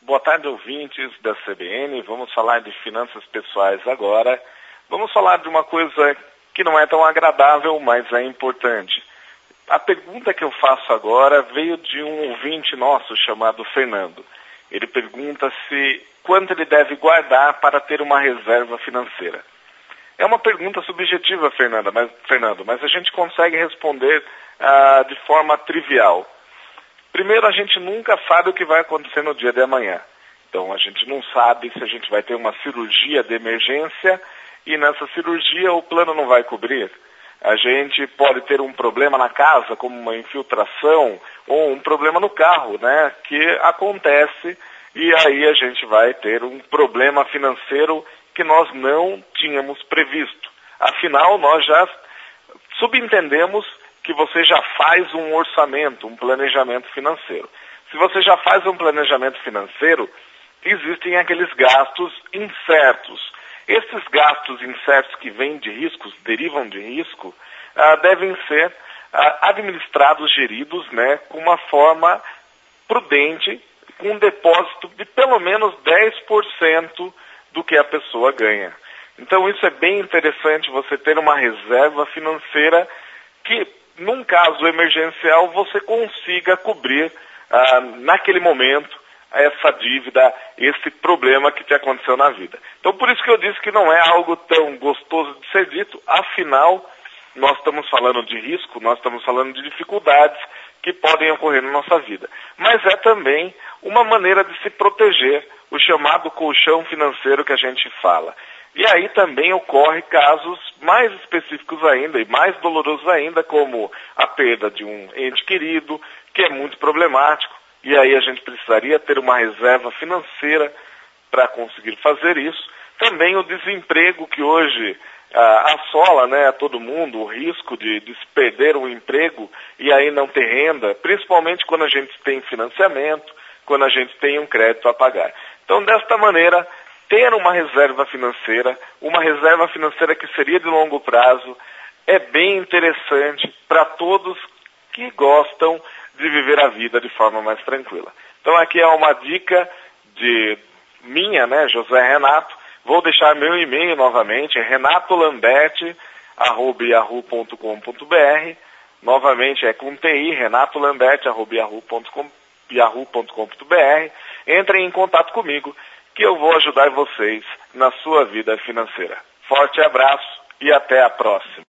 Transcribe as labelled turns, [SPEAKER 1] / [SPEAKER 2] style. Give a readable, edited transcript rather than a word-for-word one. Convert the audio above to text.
[SPEAKER 1] Boa tarde, ouvintes da CBN. Vamos falar de finanças pessoais agora. Vamos falar de uma coisa que não é tão agradável, mas é importante. A pergunta que eu faço agora veio de um ouvinte nosso chamado Fernando. Ele pergunta se quanto ele deve guardar para ter uma reserva financeira. É uma pergunta subjetiva, Fernando, mas a gente consegue responder de forma trivial. Primeiro, a gente nunca sabe o que vai acontecer no dia de amanhã. Então, a gente não sabe se a gente vai ter uma cirurgia de emergência e nessa cirurgia o plano não vai cobrir. A gente pode ter um problema na casa, como uma infiltração, ou um problema no carro, né, que acontece e aí a gente vai ter um problema financeiro que nós não tínhamos previsto. Afinal, nós já subentendemos que você já faz um orçamento, um planejamento financeiro. Se você já faz um planejamento financeiro, existem aqueles gastos incertos. Esses gastos incertos que vêm de riscos, derivam de risco, devem ser administrados, geridos, né, com uma forma prudente, com um depósito de pelo menos 10% do que a pessoa ganha. Então isso é bem interessante, você ter uma reserva financeira que, num caso emergencial, você consiga cobrir naquele momento essa dívida, esse problema que te aconteceu na vida. Então por isso que eu disse que não é algo tão gostoso de ser dito, afinal nós estamos falando de risco, nós estamos falando de dificuldades que podem ocorrer na nossa vida. Mas é também uma maneira de se proteger, o chamado colchão financeiro que a gente fala. E aí também ocorre casos mais específicos ainda e mais dolorosos ainda, como a perda de um ente querido, que é muito problemático, e aí a gente precisaria ter uma reserva financeira para conseguir fazer isso. Também o desemprego que hoje assola, né, a todo mundo, o risco de se perder um emprego e aí não ter renda, principalmente quando a gente tem financiamento, quando a gente tem um crédito a pagar. Então, desta maneira, ter uma reserva financeira que seria de longo prazo, é bem interessante para todos que gostam de viver a vida de forma mais tranquila. Então aqui é uma dica minha, né, José Renato. Vou deixar meu e-mail novamente, é renatolambert@yahoo.com.br. Novamente é com TI, renatolambert@yahoo.com.br. Entrem em contato comigo, que eu vou ajudar vocês na sua vida financeira. Forte abraço e até a próxima.